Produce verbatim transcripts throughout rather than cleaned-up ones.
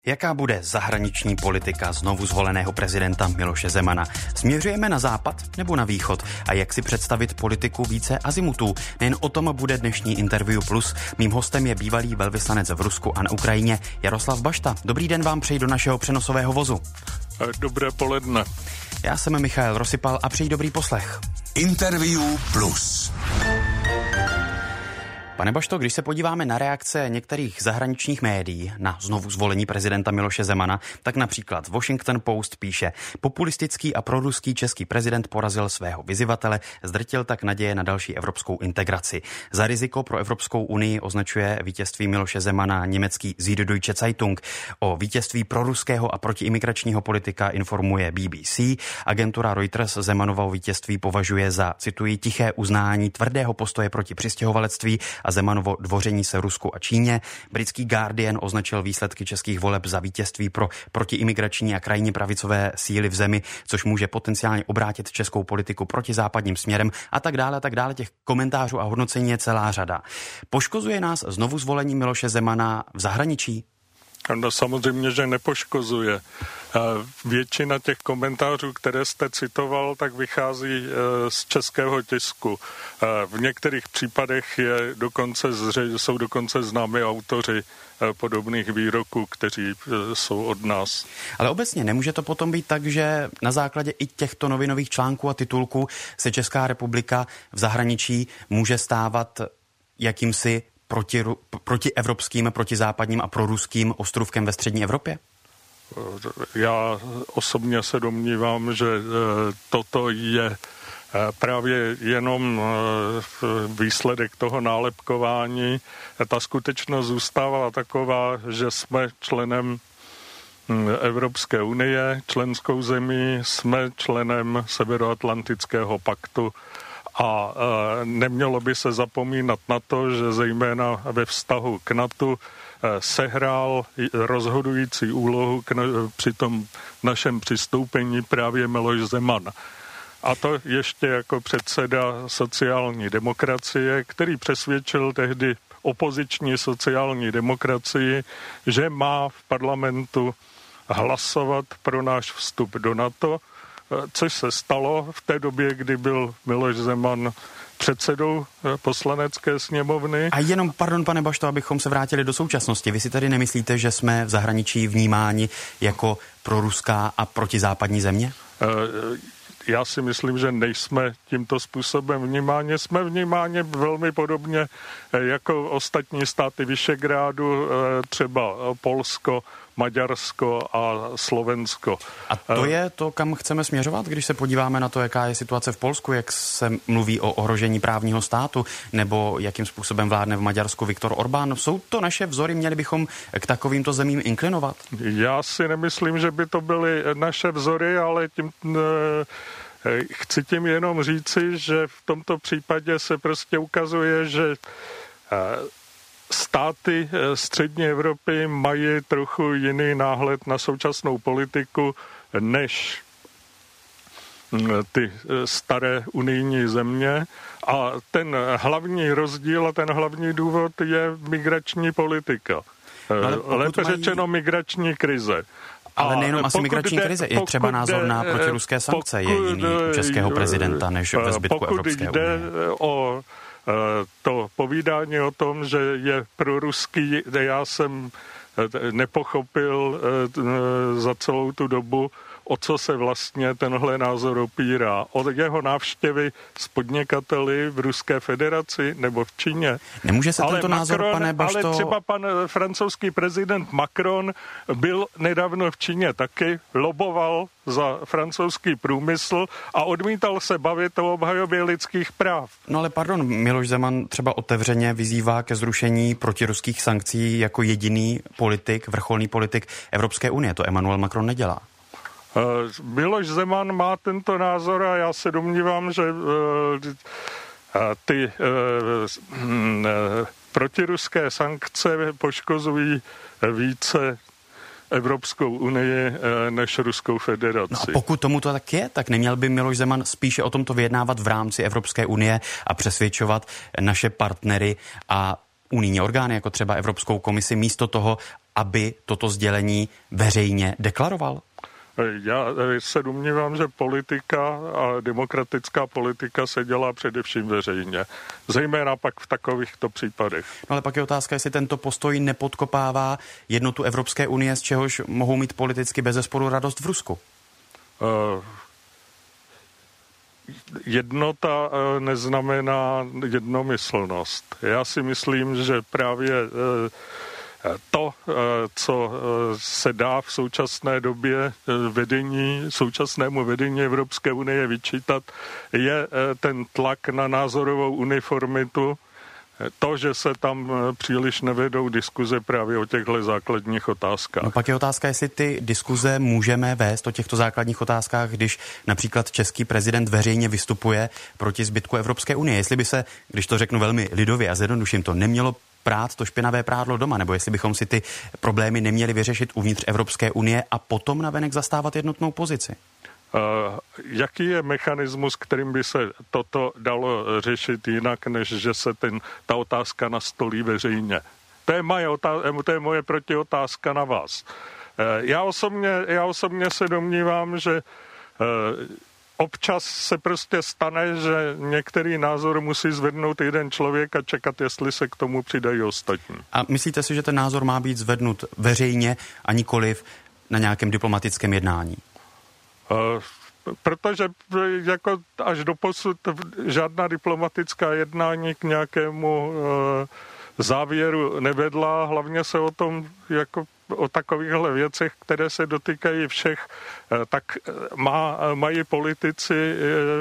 Jaká bude zahraniční politika znovu zvoleného prezidenta Miloše Zemana? Směřujeme na západ nebo na východ? A jak si představit politiku více azimutů? Nejen o tom bude dnešní Interview Plus. Mým hostem je bývalý velvyslanec v Rusku a na Ukrajině Jaroslav Bašta. Dobrý den vám přeji do našeho přenosového vozu. Dobré poledne. Já jsem Michael Rosypal a přeji dobrý poslech. Interview Plus. Pane Bašto, když se podíváme na reakce některých zahraničních médií na znovu zvolení prezidenta Miloše Zemana, tak například Washington Post píše: populistický a proruský český prezident porazil svého vyzývatele, zdrtil tak naděje na další evropskou integraci. Za riziko pro Evropskou unii označuje vítězství Miloše Zemana německý Süddeutsche Zeitung. O vítězství proruského a protiimigračního politika informuje B B C. Agentura Reuters Zemanovo vítězství považuje za, cituji, tiché uznání tvrdého postoje proti přistěhovalectví a Zemanovo dvoření se Rusku a Číně. Britský Guardian označil výsledky českých voleb za vítězství pro protiimigrační a krajně pravicové síly v zemi, což může potenciálně obrátit českou politiku proti západním směrem a tak dále, a tak dále. Těch komentářů a hodnocení je celá řada. Poškozuje nás znovu zvolení Miloše Zemana v zahraničí? No samozřejmě, že nepoškozuje. Většina těch komentářů, které jste citoval, tak vychází z českého tisku. V některých případech je dokonce, jsou dokonce známí autoři podobných výroků, kteří jsou od nás. Ale obecně nemůže to potom být tak, že na základě i těchto novinových článků a titulků se Česká republika v zahraničí může stávat jakýmsi Proti, proti evropským, proti západním a proruským ostrůvkem ve střední Evropě? Já osobně se domnívám, že toto je právě jenom výsledek toho nálepkování. Ta skutečnost zůstává taková, že jsme členem Evropské unie, členskou zemí, jsme členem Severoatlantického paktu. A e, nemělo by se zapomínat na to, že zejména ve vztahu k NATO e, sehrál rozhodující úlohu k, při tom našem přistoupení právě Miloš Zeman. A to ještě jako předseda sociální demokracie, který přesvědčil tehdy opoziční sociální demokracii, že má v parlamentu hlasovat pro náš vstup do NATO, což se stalo v té době, kdy byl Miloš Zeman předsedou poslanecké sněmovny. A jenom, pardon, pane Bašto, abychom se vrátili do současnosti. Vy si tedy nemyslíte, že jsme v zahraničí vnímáni jako proruská a protizápadní země? Já si myslím, že nejsme tímto způsobem vnímáni. Jsme vnímáni velmi podobně jako ostatní státy Visegrádu, třeba Polsko, Maďarsko a Slovensko. A to je to, kam chceme směřovat, když se podíváme na to, jaká je situace v Polsku, jak se mluví o ohrožení právního státu, nebo jakým způsobem vládne v Maďarsku Viktor Orbán. Jsou to naše vzory, měli bychom k takovýmto zemím inklinovat? Já si nemyslím, že by to byly naše vzory, ale tím... Chci tím jenom říci, že v tomto případě se prostě ukazuje, že státy střední Evropy mají trochu jiný náhled na současnou politiku než ty staré unijní země. A ten hlavní rozdíl a ten hlavní důvod je migrační politika. No, lépe mají... řečeno migrační krize. Ale nejenom asi migrační jde, krize, je třeba názor na protiruské sankce, je jiný u českého prezidenta než ve zbytku Evropské unie. Pokud jde o to povídání o tom, že je proruský, já jsem nepochopil za celou tu dobu, o co se vlastně tenhle názor opírá. Od jeho návštěvy s podnikateli v Ruské federaci nebo v Číně. Nemůže se ale tento názor, Macron, pane Bašto... Ale třeba pan francouzský prezident Macron byl nedávno v Číně taky, loboval za francouzský průmysl a odmítal se bavit o obhajobě lidských práv. No ale pardon, Miloš Zeman třeba otevřeně vyzývá ke zrušení protiruských sankcí jako jediný politik, vrcholný politik Evropské unie. To Emmanuel Macron nedělá. Miloš Zeman má tento názor a já se domnívám, že ty protiruské sankce poškozují více Evropskou unii než Ruskou federaci. No a pokud tomu to tak je, tak neměl by Miloš Zeman spíše o tomto vyjednávat v rámci Evropské unie a přesvědčovat naše partnery a unijní orgány, jako třeba Evropskou komisi, místo toho, aby toto sdělení veřejně deklaroval? Já se domnívám, že politika a demokratická politika se dělá především veřejně. Zejména pak v takovýchto případech. No ale pak je otázka, jestli tento postoj nepodkopává jednotu Evropské unie, z čehož mohou mít politicky bezesporu radost v Rusku. Uh, jednota uh, neznamená jednomyslnost. Já si myslím, že právě uh, to, co se dá v současné době vedení, současnému vedení Evropské unie vyčítat, je ten tlak na názorovou uniformitu, to, že se tam příliš nevedou diskuze právě o těchto základních otázkách. No pak je otázka, jestli ty diskuze můžeme vést o těchto základních otázkách, když například český prezident veřejně vystupuje proti zbytku Evropské unie. Jestli by se, když to řeknu velmi lidově a zjednoduším to, nemělo prát to špinavé prádlo doma, nebo jestli bychom si ty problémy neměli vyřešit uvnitř Evropské unie a potom navenek zastávat jednotnou pozici? Uh, jaký je mechanismus, kterým by se toto dalo řešit jinak, než že se ten, ta otázka nastolí veřejně? To je moje, otázka, to je moje protiotázka na vás. Uh, já, osobně, já osobně se domnívám, že uh, občas se prostě stane, že některý názor musí zvednout jeden člověk a čekat, jestli se k tomu přidají ostatní. A myslíte si, že ten názor má být zvednut veřejně a nikoliv na nějakém diplomatickém jednání? Uh, protože jako až doposud žádná diplomatická jednání k nějakému uh, závěru nevedla, hlavně se o tom jako o takovýchhle věcech, které se dotýkají všech, tak má, mají politici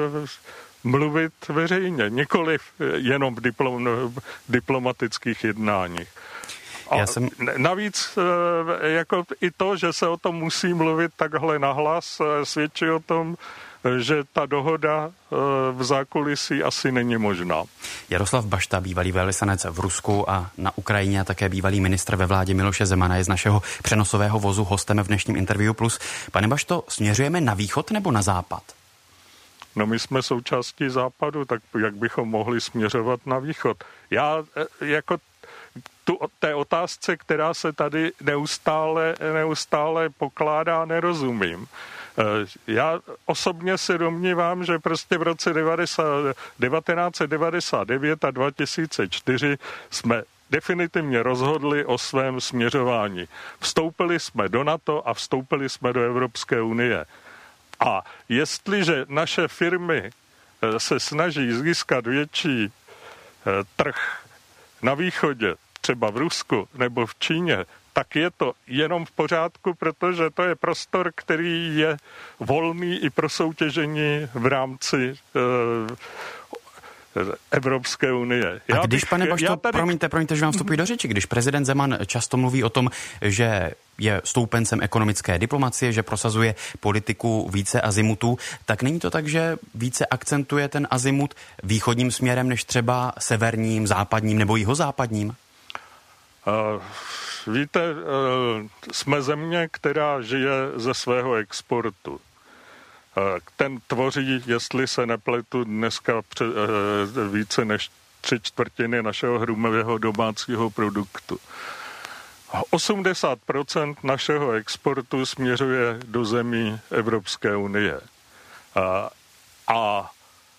mluvit veřejně, nikoliv jenom v diplom, diplomatických jednáních. A Já jsem... navíc jako i to, že se o tom musí mluvit takhle nahlas, svědčí o tom, že ta dohoda v zákulisí asi není možná. Jaroslav Bašta, bývalý velvyslanec v Rusku a na Ukrajině a také bývalý ministr ve vládě Miloše Zemana, je z našeho přenosového vozu hostem v dnešním Interview Plus. Pane Bašto, směřujeme na východ nebo na západ? No my jsme součástí západu, tak jak bychom mohli směřovat na východ? Já jako tu té otázce, která se tady neustále, neustále pokládá, nerozumím. Já osobně se domnívám, že prostě v roce devatenáct set devadesát devět a dva tisíce čtyři jsme definitivně rozhodli o svém směřování. Vstoupili jsme do NATO a vstoupili jsme do Evropské unie. A jestliže naše firmy se snaží získat větší trh na východě, třeba v Rusku nebo v Číně, tak je to jenom v pořádku, protože to je prostor, který je volný i pro soutěžení v rámci uh, Evropské unie. Já A když, bych, pane Bašto, tady... promiňte, promiňte, že vám vstupuji do řeči, když prezident Zeman často mluví o tom, že je stoupencem ekonomické diplomacie, že prosazuje politiku více azimutů, tak není to tak, že více akcentuje ten azimut východním směrem, než třeba severním, západním nebo jihozápadním? Uh... Víte, jsme země, která žije ze svého exportu. Ten tvoří, jestli se nepletu, dneska více než tři čtvrtiny našeho hrubého domácího produktu. osmdesát procent našeho exportu směřuje do zemí Evropské unie. A, a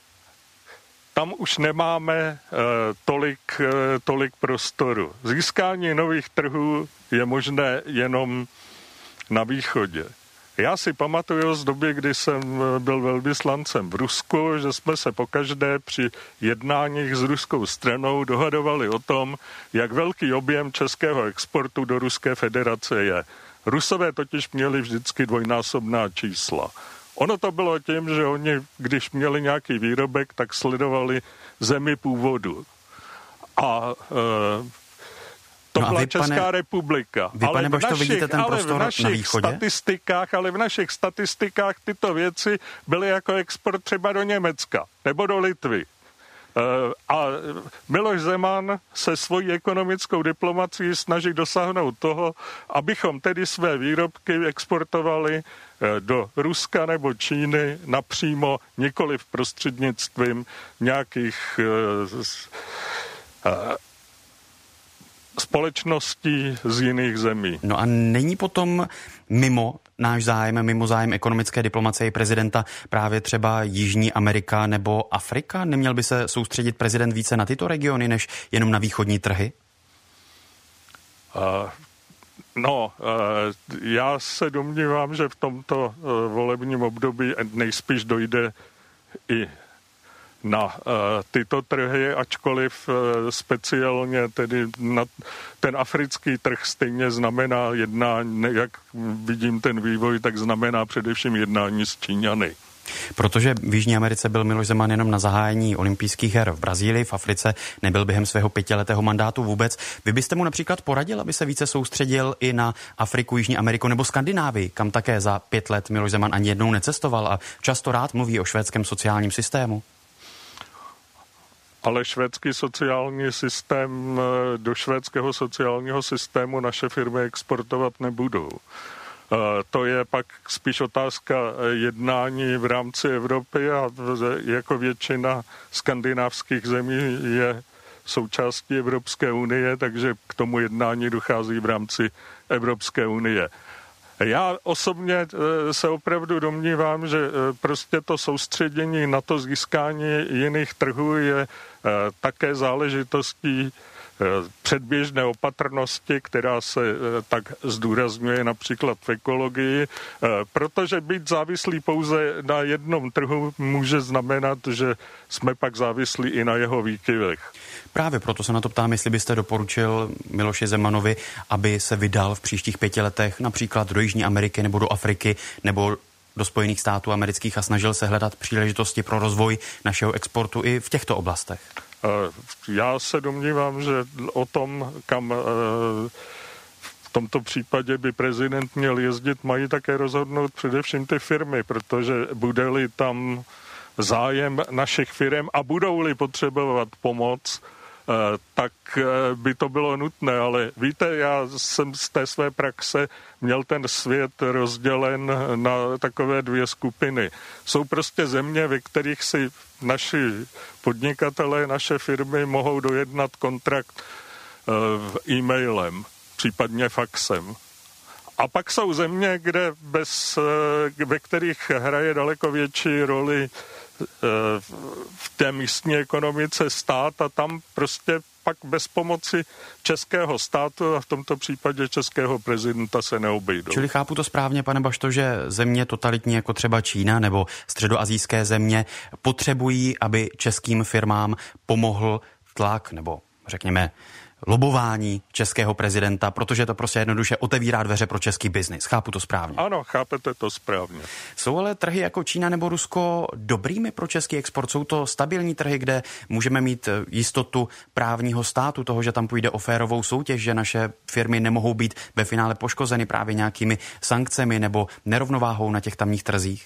tam už nemáme uh, tolik, uh, tolik prostoru. Získání nových trhů je možné jenom na východě. Já si pamatuju z doby, kdy jsem byl velvyslancem v Rusku, že jsme se pokaždé při jednáních s ruskou stranou dohadovali o tom, jak velký objem českého exportu do Ruské federace je. Rusové totiž měli vždycky dvojnásobná čísla. Ono to bylo tím, že oni, když měli nějaký výrobek, tak sledovali zemi původu. A e, to no byla vy, Česká pane, republika. Vy, ale pane Bašto, vidíte ten prostor ale v našich na východě? Statistikách, ale v našich statistikách tyto věci byly jako export třeba do Německa nebo do Litvy. A Miloš Zeman se svojí ekonomickou diplomacií snaží dosáhnout toho, abychom tedy své výrobky exportovali do Ruska nebo Číny napřímo, nikoliv prostřednictvím nějakých společností z jiných zemí. No a není potom mimo náš zájem, mimo zájem ekonomické diplomacie prezidenta právě třeba Jižní Amerika nebo Afrika? Neměl by se soustředit prezident více na tyto regiony, než jenom na východní trhy? Uh, no, uh, já se domnívám, že v tomto uh, volebním období nejspíš dojde i na uh, tyto trhy, ačkoliv uh, speciálně tedy na ten africký trh stejně znamená jednání, jak vidím ten vývoj, tak znamená především jednání s Číňany. Protože v Jižní Americe byl Miloš Zeman jenom na zahájení olympijských her v Brazílii, v Africe nebyl během svého pětiletého mandátu vůbec. Vy byste mu například poradil, aby se více soustředil i na Afriku, Jižní Ameriku nebo Skandinávii, kam také za pět let Miloš Zeman ani jednou necestoval a často rád mluví o švédském sociálním systému? Ale švédský sociální systém, do švédského sociálního systému naše firmy exportovat nebudou. To je pak spíš otázka jednání v rámci Evropy a jako většina skandinávských zemí je součástí Evropské unie, takže k tomu jednání dochází v rámci Evropské unie. Já osobně se opravdu domnívám, že prostě to soustředění na to získání jiných trhů je také záležitostí předběžné opatrnosti, která se tak zdůrazňuje například v ekologii, protože být závislý pouze na jednom trhu může znamenat, že jsme pak závislí i na jeho výkyvech. Právě proto se na to ptám, jestli byste doporučil Miloši Zemanovi, aby se vydal v příštích pěti letech například do Jižní Ameriky nebo do Afriky nebo do Spojených států amerických a snažil se hledat příležitosti pro rozvoj našeho exportu i v těchto oblastech. Já se domnívám, že o tom, kam v tomto případě by prezident měl jezdit, mají také rozhodnout především ty firmy, protože bude-li tam zájem našich firm a budou-li potřebovat pomoc, tak by to bylo nutné, ale víte, já jsem z té své praxe měl ten svět rozdělen na takové dvě skupiny. Jsou prostě země, ve kterých si naši podnikatelé, naše firmy mohou dojednat kontrakt e-mailem, případně faxem. A pak jsou země, kde bez, ve kterých hraje daleko větší roli v té místní ekonomice stát a tam prostě pak bez pomoci českého státu a v tomto případě českého prezidenta se neobejdou. Čili chápu to správně, pane Bašto, že země totalitní jako třeba Čína nebo středoasijské země potřebují, aby českým firmám pomohl tlak nebo řekněme lobování českého prezidenta, protože to prostě jednoduše otevírá dveře pro český biznis. Chápu to správně. Ano, chápete to správně. Jsou ale trhy jako Čína nebo Rusko dobrými pro český export? Jsou to stabilní trhy, kde můžeme mít jistotu právního státu, toho, že tam půjde o férovou soutěž, že naše firmy nemohou být ve finále poškozeny právě nějakými sankcemi nebo nerovnováhou na těch tamních trzích?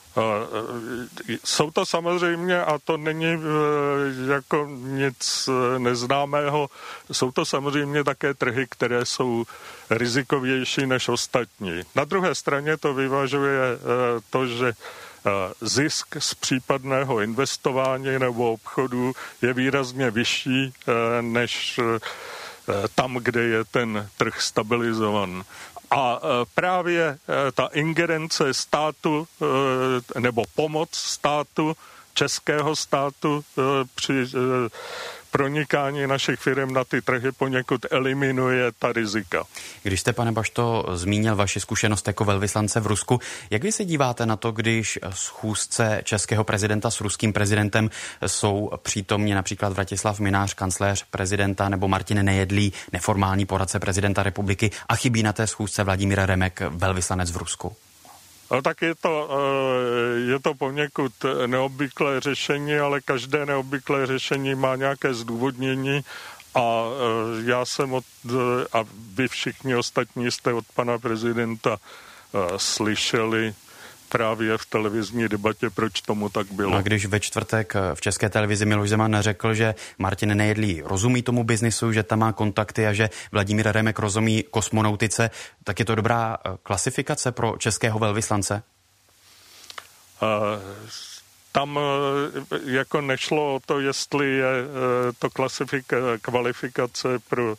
Jsou to samozřejmě, a to není jako nic neznámého, jsou to samozřejmě také trhy, které jsou rizikovější než ostatní. Na druhé straně to vyvažuje to, že zisk z případného investování nebo obchodu je výrazně vyšší než tam, kde je ten trh stabilizovan. A právě ta ingerence státu nebo pomoc státu, českého státu při pronikání našich firm na ty trhy poněkud eliminuje ta rizika. Když jste, pane Bašto, zmínil vaši zkušenost jako velvyslance v Rusku, jak vy se díváte na to, když schůzce českého prezidenta s ruským prezidentem jsou přítomni například Vratislav Mynář, kancléř prezidenta, nebo Martin Nejedlý, neformální poradce prezidenta republiky, a chybí na té schůzce Vladimír Remek, velvyslanec v Rusku? No, tak je to, je to poněkud neobvyklé řešení, ale každé neobvyklé řešení má nějaké zdůvodnění a já jsem od, a vy všichni ostatní jste od pana prezidenta slyšeli právě v televizní debatě, proč tomu tak bylo. A když ve čtvrtek v České televizi Miloš Zeman řekl, že Martin Nejedlý rozumí tomu biznisu, že tam má kontakty a že Vladimír Remek rozumí kosmonautice, tak je to dobrá klasifikace pro českého velvyslance? Uh, tam jako nešlo o to, jestli je to klasifika, kvalifikace pro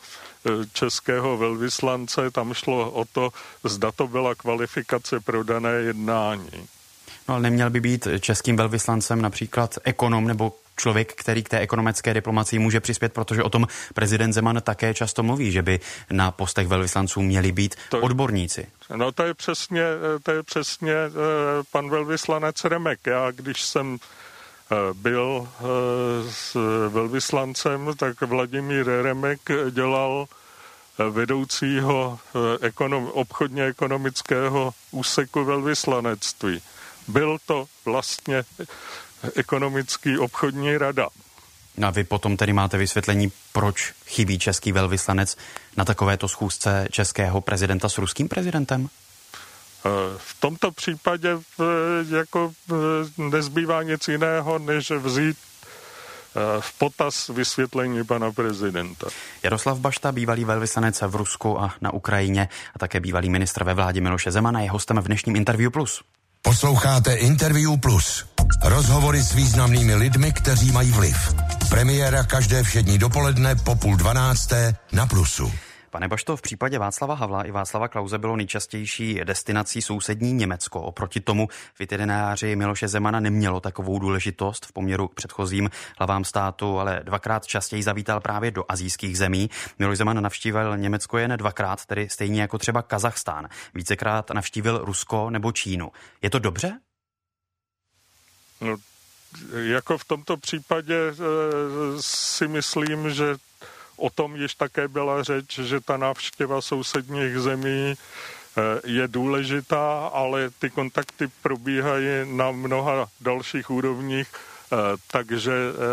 českého velvyslance, tam šlo o to, zda to byla kvalifikace pro dané jednání. No ale neměl by být českým velvyslancem například ekonom nebo člověk, který k té ekonomické diplomacii může přispět, protože o tom prezident Zeman také často mluví, že by na postech velvyslanců měli být to, odborníci. No to je přesně, to je přesně pan velvyslanec Remek. Já, když jsem byl s velvyslancem, tak Vladimír Remek dělal vedoucího ekonom, obchodně ekonomického úseku velvyslanectví. Byl to vlastně ekonomický obchodní rada. No a vy potom tedy máte vysvětlení, proč chybí český velvyslanec na takovéto schůzce českého prezidenta s ruským prezidentem? V tomto případě jako nezbývá nic jiného, než vzít v potaz vysvětlení pana prezidenta. Jaroslav Bašta, bývalý velvyslanec v Rusku a na Ukrajině a také bývalý ministr ve vládě Miloše Zemana, je hostem v dnešním Interview Plus. Posloucháte Interview Plus. Rozhovory s významnými lidmi, kteří mají vliv. Premiéra každé všední dopoledne po půl dvanácté na Plusu. Pane Bašto, v případě Václava Havla i Václava Klause bylo nejčastější destinací sousední Německo. Oproti tomu v itineráři Miloše Zemana nemělo takovou důležitost v poměru k předchozím hlavám státu, ale dvakrát častěji zavítal právě do asijských zemí. Miloš Zeman navštívil Německo jen dvakrát, tedy stejně jako třeba Kazachstán. Vícekrát navštívil Rusko nebo Čínu. Je to dobře? No, jako v tomto případě e, si myslím, že o tom již také byla řeč, že ta návštěva sousedních zemí je důležitá, ale ty kontakty probíhají na mnoha dalších úrovních, takže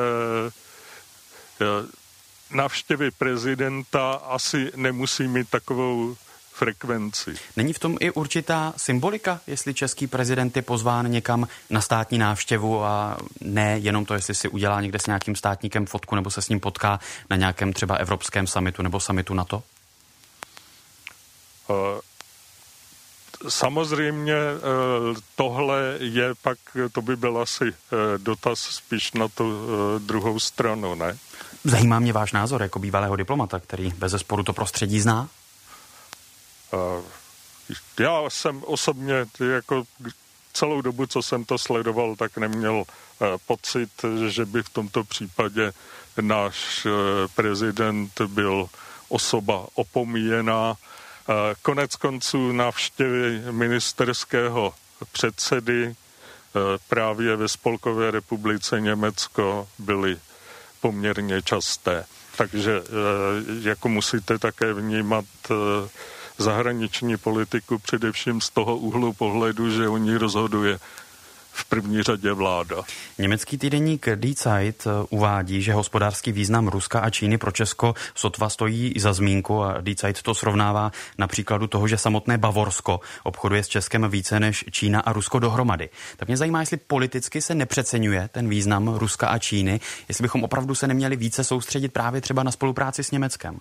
návštěvy prezidenta asi nemusí mít takovou frekvenci. Není v tom i určitá symbolika, jestli český prezident je pozván někam na státní návštěvu a ne jenom to, jestli si udělá někde s nějakým státníkem fotku nebo se s ním potká na nějakém třeba evropském summitu nebo summitu NATO? Samozřejmě tohle je pak, to by byl asi dotaz spíš na tu druhou stranu, ne? Zajímá mě váš názor jako bývalého diplomata, který bezesporu to prostředí zná? Já jsem osobně jako celou dobu, co jsem to sledoval, tak neměl pocit, že by v tomto případě náš prezident byl osoba opomíjená. Konec konců návštěvy ministerského předsedy právě ve Spolkové republice Německo byly poměrně časté. Takže jako musíte také vnímat zahraniční politiku především z toho úhlu pohledu, že o ní rozhoduje v první řadě vláda. Německý týdeník Die Zeit uvádí, že hospodářský význam Ruska a Číny pro Česko sotva stojí za zmínku a Die Zeit to srovnává na příkladu toho, že samotné Bavorsko obchoduje s Českem více než Čína a Rusko dohromady. Tak mě zajímá, jestli politicky se nepřeceňuje ten význam Ruska a Číny, jestli bychom opravdu se neměli více soustředit právě třeba na spolupráci s Německem.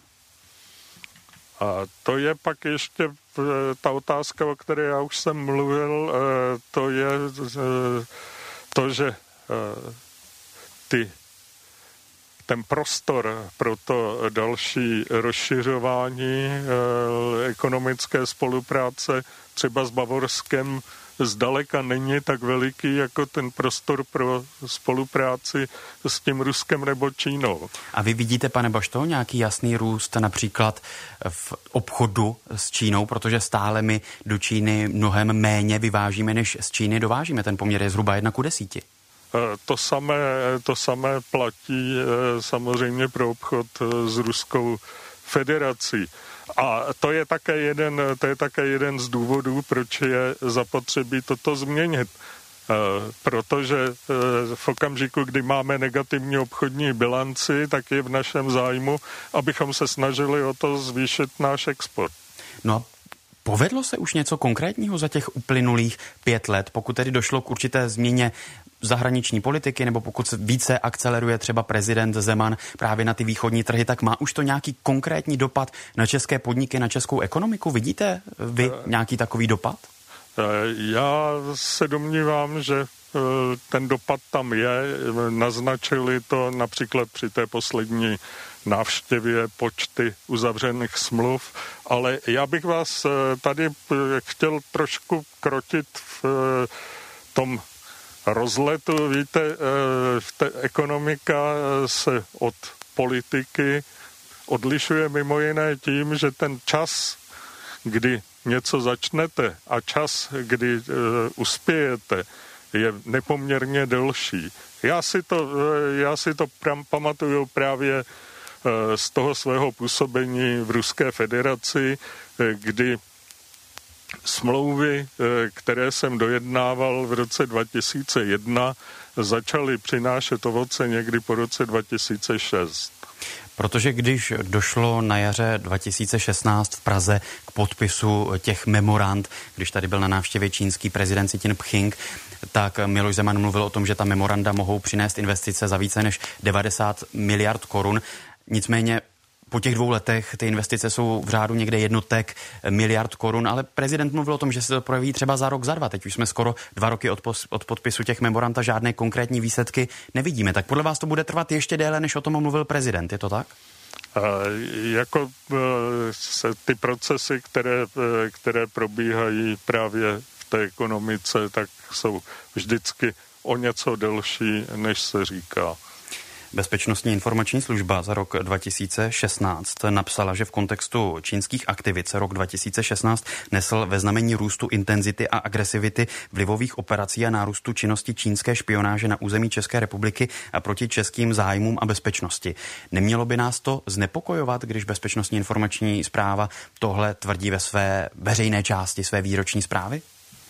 A to je pak ještě ta otázka, o které já už jsem mluvil, to je to, že ty, ten prostor pro to další rozšiřování ekonomické čspolupráce třeba s Bavorskem zdaleka není tak veliký jako ten prostor pro spolupráci s tím Ruskem nebo Čínou. A vy vidíte, pane Bašto, nějaký jasný růst například v obchodu s Čínou, protože stále my do Číny mnohem méně vyvážíme, než z Číny dovážíme. Ten poměr je zhruba jedna ku desíti. To samé, to samé platí samozřejmě pro obchod s Ruskou federací. A to je také jeden, to je také jeden z důvodů, proč je zapotřebí toto změnit. Protože v okamžiku, kdy máme negativní obchodní bilanci, tak je v našem zájmu, abychom se snažili o to zvýšit náš export. No a povedlo se už něco konkrétního za těch uplynulých pět let, pokud tedy došlo k určité změně zahraniční politiky, nebo pokud se více akceleruje třeba prezident Zeman právě na ty východní trhy, tak má už to nějaký konkrétní dopad na české podniky, na českou ekonomiku? Vidíte vy nějaký takový dopad? Já se domnívám, že ten dopad tam je. Naznačili to například při té poslední návštěvě počty uzavřených smluv, ale já bych vás tady chtěl trošku krotit v tom rozletu. Víte, ta ekonomika se od politiky odlišuje mimo jiné tím, že ten čas, kdy něco začnete a čas, kdy uh, uspějete, je nepoměrně delší. Já si to, uh, já si to pram, pamatuju právě uh, z toho svého působení v Ruské federaci, uh, kdy smlouvy, uh, které jsem dojednával v roce dva tisíce jedna, začaly přinášet ovoce někdy po roce dva tisíce šest. Protože když došlo na jaře dva tisíce šestnáct v Praze k podpisu těch memorand, když tady byl na návštěvě čínský prezident Xi Jinping, tak Miloš Zeman mluvil o tom, že ta memoranda mohou přinést investice za více než devadesát miliard korun. Nicméně po těch dvou letech ty investice jsou v řádu někde jednotek miliard korun, ale prezident mluvil o tom, že se to projeví třeba za rok, za dva. Teď už jsme skoro dva roky od, pos, od podpisu těch memorand a žádné konkrétní výsledky nevidíme. Tak podle vás to bude trvat ještě déle, než o tom mluvil prezident, je to tak? Uh, jako uh, se ty procesy, které, uh, které probíhají právě v té ekonomice, tak jsou vždycky o něco delší, než se říká. Bezpečnostní informační služba za rok dva tisíce šestnáct napsala, že v kontextu čínských aktivit se rok dva tisíce šestnáct nesl ve znamení růstu intenzity a agresivity vlivových operací a nárůstu činnosti čínské špionáže na území České republiky a proti českým zájmům a bezpečnosti. Nemělo by nás to znepokojovat, když Bezpečnostní informační správa tohle tvrdí ve své veřejné části své výroční zprávy?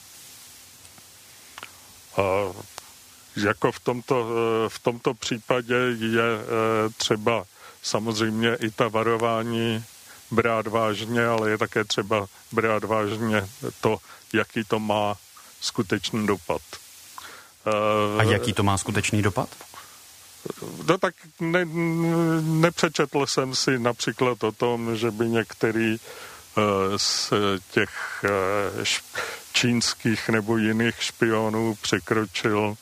Uh... Jako v tomto, v tomto případě je třeba samozřejmě i ta varování brát vážně, ale je také třeba brát vážně to, jaký to má skutečný dopad. A jaký to má skutečný dopad? No tak ne, nepřečetl jsem si například o tom, že by některý z těch čínských nebo jiných špionů překročil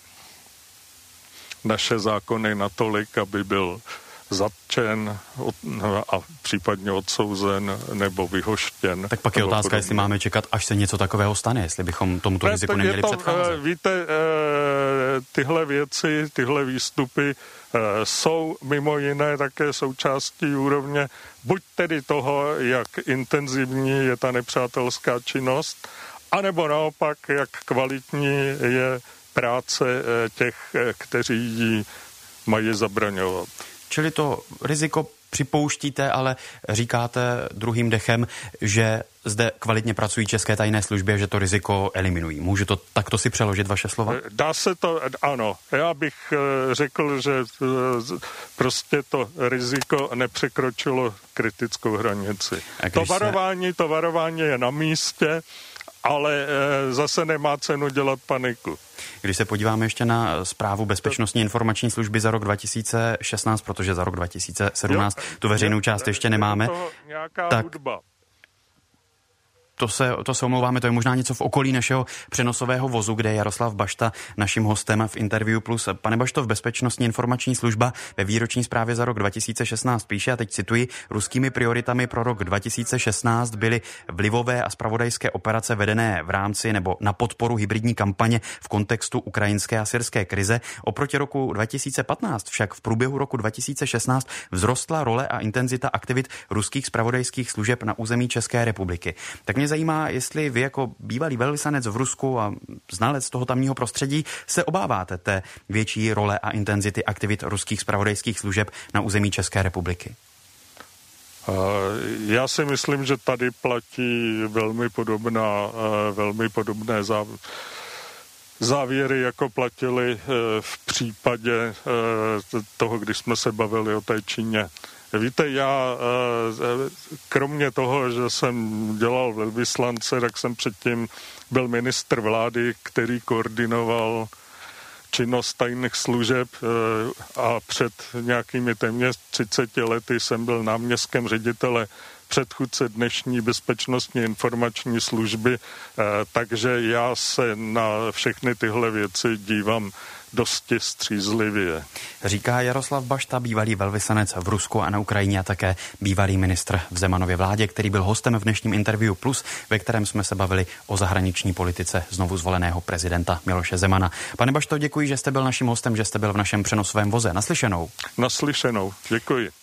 naše zákony natolik, aby byl zatčen a případně odsouzen nebo vyhoštěn. Tak pak je otázka, jestli máme čekat, až se něco takového stane, jestli bychom tomuto ne, riziku neměli to, předcházet. Víte, tyhle věci, tyhle výstupy jsou mimo jiné také součástí úrovně buď tedy toho, jak intenzivní je ta nepřátelská činnost, anebo naopak, jak kvalitní je práce těch, kteří ji mají zabraňovat. Čili to riziko připouštíte, ale říkáte druhým dechem, že zde kvalitně pracují české tajné služby, že to riziko eliminují. Můžu to takto si přeložit vaše slova? Dá se to, ano. Já bych řekl, že prostě to riziko nepřekročilo kritickou hranici. To varování, se... to varování je na místě, ale zase nemá cenu dělat paniku. Když se podíváme ještě na zprávu Bezpečnostní informační služby za rok dva tisíce šestnáct, protože za rok dva tisíce sedmnáct jo, tu veřejnou část ještě nemáme, tak hudba. To se, to se omlouváme, to je možná něco v okolí našeho přenosového vozu, kde je Jaroslav Bašta naším hostem v Interview Plus. Pane Bašto, v Bezpečnostní informační služba ve výroční zprávě za rok dva tisíce šestnáct píše, a teď cituji, ruskými prioritami pro rok dva tisíce šestnáct byly vlivové a zpravodajské operace vedené v rámci nebo na podporu hybridní kampaně v kontextu ukrajinské a syrské krize. Oproti roku dva tisíce patnáct však v průběhu roku dva tisíce šestnáct vzrostla role a intenzita aktivit ruských zpravodajských služeb na území České republiky. Tak mě zajímá, jestli vy jako bývalý velvyslanec v Rusku a znalec toho tamního prostředí se obáváte té větší role a intenzity aktivit ruských zpravodajských služeb na území České republiky. Já si myslím, že tady platí velmi podobná, velmi podobné závěry, jako platily v případě toho, když jsme se bavili o té Číně. Víte, já kromě toho, že jsem dělal velvyslance, tak jsem předtím byl ministr vlády, který koordinoval činnost tajných služeb a před nějakými téměř třiceti lety jsem byl náměstkem ředitele předchůdce dnešní bezpečnostní informační služby, takže já se na všechny tyhle věci dívám dosti střízlivě. Říká Jaroslav Bašta, bývalý velvyslanec v Rusku a na Ukrajině a také bývalý ministr v Zemanově vládě, který byl hostem v dnešním Interview Plus, ve kterém jsme se bavili o zahraniční politice znovu zvoleného prezidenta Miloše Zemana. Pane Bašto, děkuji, že jste byl naším hostem, že jste byl v našem přenosovém voze. Naslyšenou. Naslyšenou. Děkuji.